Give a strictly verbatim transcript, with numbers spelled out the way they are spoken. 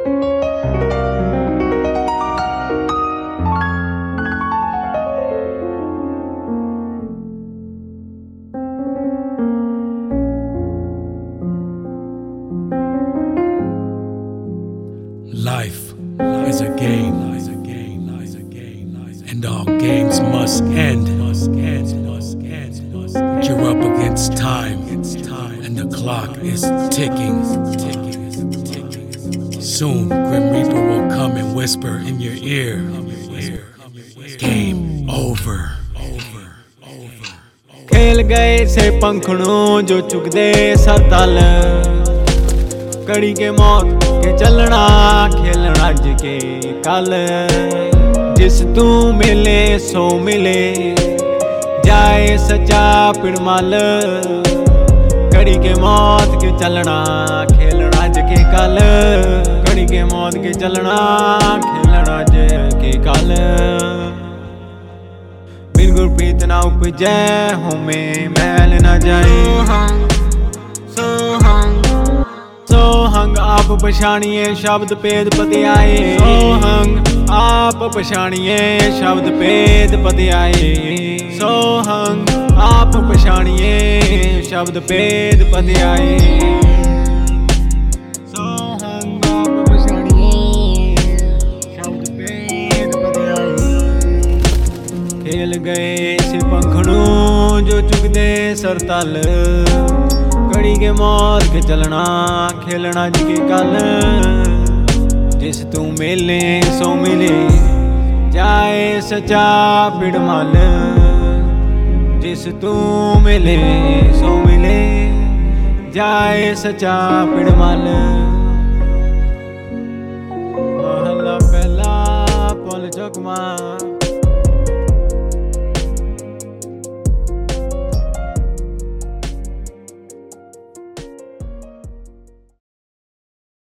Life is a game, and all games must end. You're up against time, and the clock is ticking. Soon, Grim Reaper will come and whisper in your ear, game over. खेल गए से पंखड़ों जो चुग दे sir तल, कड़ी के मौत के चलना खेलना के कल। जिस तू मिले सो मिले, जाए सच्चा पिड़मल, कड़ी के मौत के चलना खेलना के कल। कड़ी के मौत के चलना खेलना के कल। बिन गुरप्रीत ना उपजै होमे मैल न जाए। सोहंग आप पछाणिए शब्द पेद पति आए। सोहंग आप पछाणिए शब्द पेद पति आए। सोहंग आप पछाणिए शब्द पेद पति आए। सोहंग आप पछाणिए शब्द पेद पति आए। खेल गए से पंखड़ों जो चुग दे सर तल, कड़ी के मौत के चलना खेलना जी के कल। जिस तू मिले सो मिले, जाए सच्चा पिड़मल। जिस तू मिले सो मिले, जाए सच्चा पिड़मल।